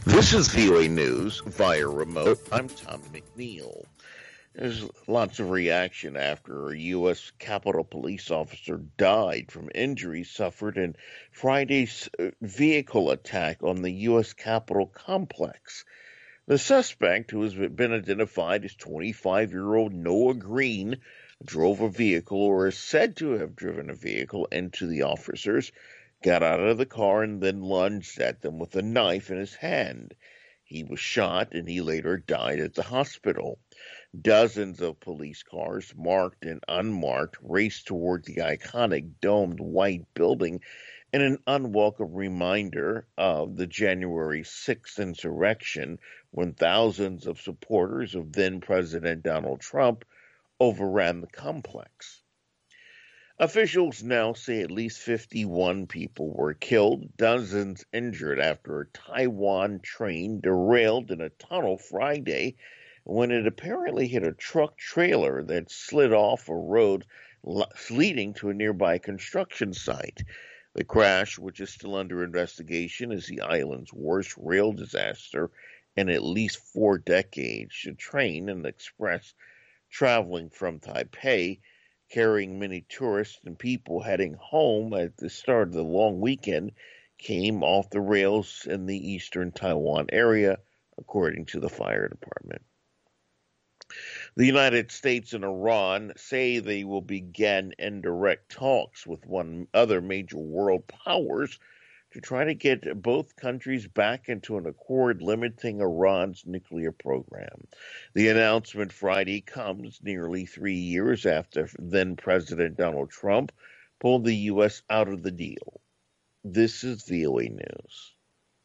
This is VOA News via remote. I'm Tom McNeil. There's lots of reaction after a U.S. Capitol police officer died from injuries suffered in Friday's vehicle attack on the U.S. Capitol complex. The suspect, who has been identified as 25-year-old Noah Green, drove a vehicle or is said to have driven a vehicle into the officers, got out of the car, and then lunged at them with a knife in his hand. He was shot and he later died at the hospital. Dozens of police cars, marked and unmarked, raced toward the iconic domed white building in an unwelcome reminder of the January 6th insurrection when thousands of supporters of then President Donald Trump overran the complex. Officials now say at least 51 people were killed, dozens injured after a Taiwan train derailed in a tunnel Friday when it apparently hit a truck trailer that slid off a road leading to a nearby construction site. The crash, which is still under investigation, is the island's worst rail disaster in at least 4 decades. The train and express traveling from Taipei, carrying many tourists and people heading home at the start of the long weekend, came off the rails in the eastern Taiwan area, according to the fire department. The United States and Iran say they will begin indirect talks with one other major world powers to try to get both countries back into an accord limiting Iran's nuclear program. The announcement Friday comes nearly 3 years after then President Donald Trump pulled the U.S. out of the deal. This is VOA News.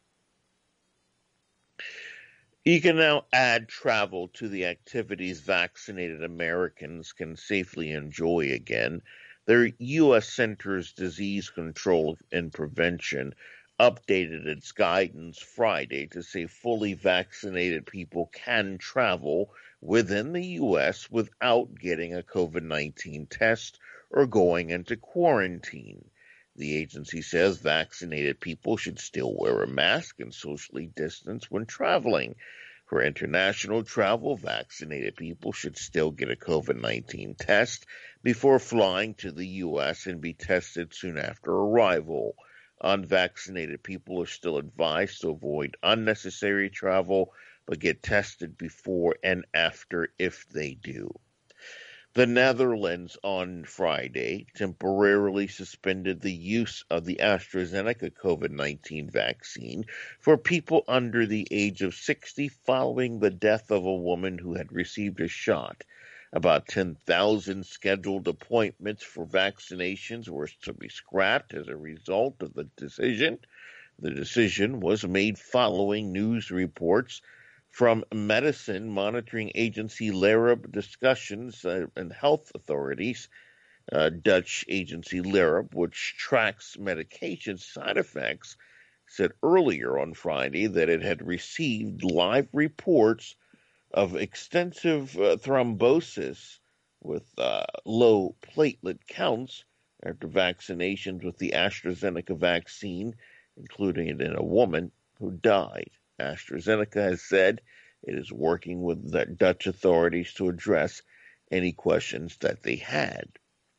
You can now add travel to the activities vaccinated Americans can safely enjoy again. The U.S. Centers Disease Control and Prevention updated its guidance Friday to say fully vaccinated people can travel within the U.S. without getting a COVID-19 test or going into quarantine. The agency says vaccinated people should still wear a mask and socially distance when traveling. For international travel, vaccinated people should still get a COVID-19 test before flying to the U.S. and be tested soon after arrival. Unvaccinated people are still advised to avoid unnecessary travel, but get tested before and after if they do. The Netherlands on Friday temporarily suspended the use of the AstraZeneca COVID-19 vaccine for people under the age of 60 following the death of a woman who had received a shot. About 10,000 scheduled appointments for vaccinations were to be scrapped as a result of the decision. The decision was made following news reports from medicine monitoring agency LAREB discussions and health authorities, Dutch agency LAREB, which tracks medication side effects, said earlier on Friday that it had received live reports of extensive thrombosis with low platelet counts after vaccinations with the AstraZeneca vaccine, including it in a woman who died. AstraZeneca has said it is working with the Dutch authorities to address any questions that they had.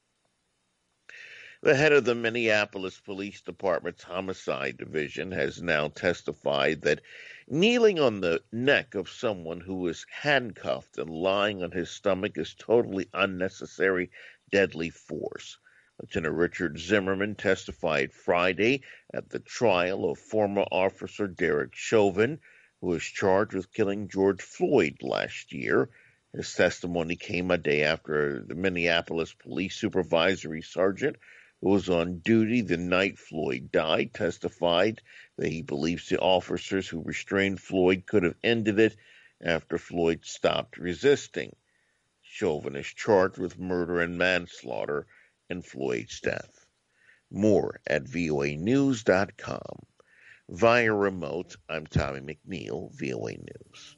The head of the Minneapolis Police Department's Homicide Division has now testified that kneeling on the neck of someone who is handcuffed and lying on his stomach is totally unnecessary, deadly force. Lieutenant Richard Zimmerman testified Friday at the trial of former officer Derek Chauvin, who was charged with killing George Floyd last year. His testimony came a day after the Minneapolis Police Supervisory Sergeant, who was on duty the night Floyd died, testified that he believes the officers who restrained Floyd could have ended it after Floyd stopped resisting. Chauvin is charged with murder and manslaughter in Floyd's death. More at voanews.com. Via remote, I'm Tommy McNeil, VOA News.